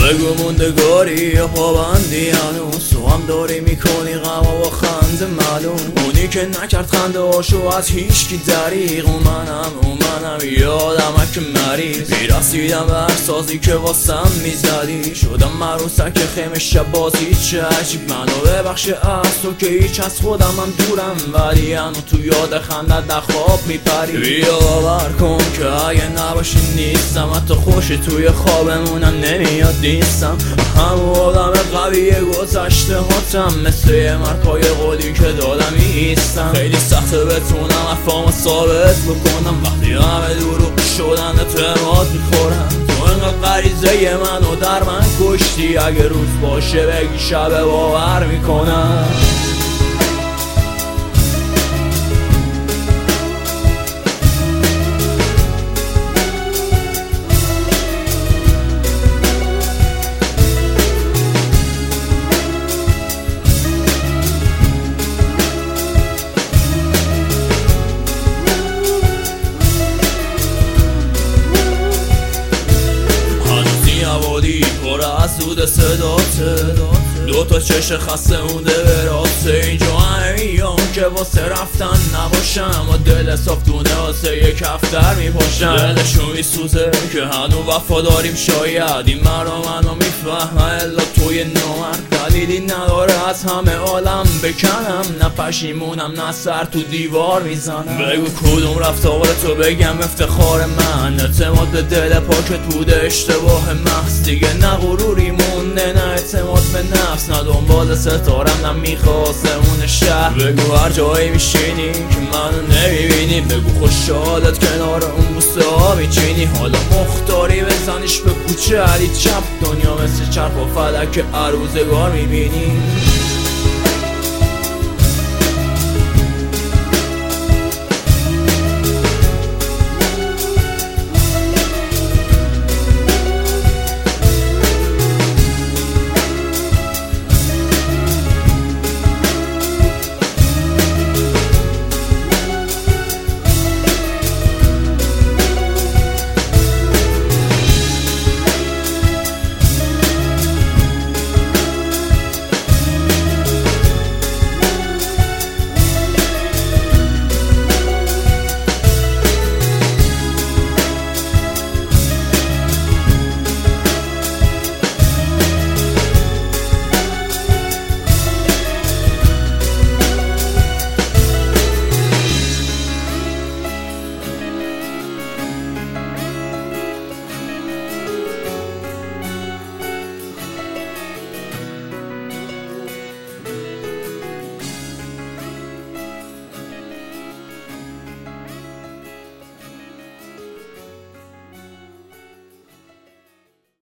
بگو موندگاری یا پابندی هنوز تو هم داری میکنی غم و خنده معلوم، اونی که نکرد خنده هاشو از هیچکی دریغ. منم یادمه که مریض میرسیدم به هر سازی که واسم میزدی، شدم مروسک خیمه شب بازی. چه عجیب منو ببخشه از تو که هیچ از خودم هم دورم، ولی هنو تو یاد خندت در خواب میپری. بیا باور کن که اگه نباشی نیستم، حتی خوشی توی خوابمونم نمیاد نیستم. همون آدم قوی گذشته هاتم، مثل یه مرکای قولی که دادم ایستم. خیلی سخته بتونم افهام ثابت بکنم، وقتی همه دروغ شدن اعتماد میخورم. تو اینقدر غریزه منو در من کشتی، اگه روز باشه بگی شب باور میکنم. پر از دود صداته، دوتا چش خسته مونده به راسته. اینجا ایام که واسه رفتن نباشم، و دل صاف دونه واسه یک هفتر میپاشم. دلشو میسوزه که هنو وفاداریم، شاید این منو میفهمه الا توی نامرد. دلیلی نداره از همه عالم بکنم، نه پشیمونم نه سر تو دیوار میزنم. بگو کدوم رفتار تو بگم افتخار من، اعتماد به دل پاکت بوده اشتباه محض. دیگه نه غروری مونده نه اعتماد به نفس، نه دنبال ستارم نه میخواستمون شهر. بگو هر جایی میشینی که منو نمیبینی، بگو خوشحالت کنار اون بوسه ها میچینی. حالا مختاری بزنیش به کوچه علی چپ، دنیا مثل چرخ و فلک هر روزگار میبینی.